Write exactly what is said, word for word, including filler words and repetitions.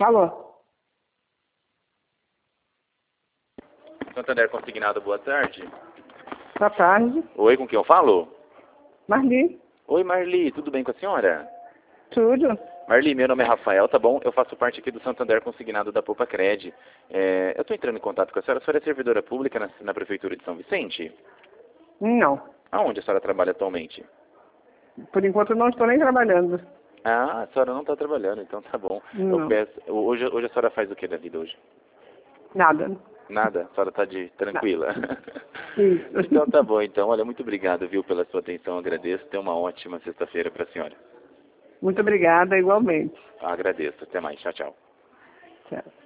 Alô? Santander Consignado, boa tarde. Boa tarde. Oi, com quem eu falo? Marli. Oi, Marli, tudo bem com a senhora? Tudo. Marli, meu nome é Rafael, tá bom? Eu faço parte aqui do Santander Consignado da Poupa Cred. É, eu estou entrando em contato com a senhora. A senhora é servidora pública na, na Prefeitura de São Vicente? Não. Aonde a senhora trabalha atualmente? Por enquanto não estou nem trabalhando. Ah, a senhora não está trabalhando, então tá bom. Eu Não. peço, hoje, hoje a senhora faz o que da vida hoje? Nada. Nada? A senhora está de tranquila? Isso. Então tá bom, então. Olha, muito obrigado, viu, pela sua atenção. Agradeço. Tenha uma ótima sexta-feira para a senhora. Muito obrigada, igualmente. Agradeço. Até mais. Tchau, tchau. Tchau.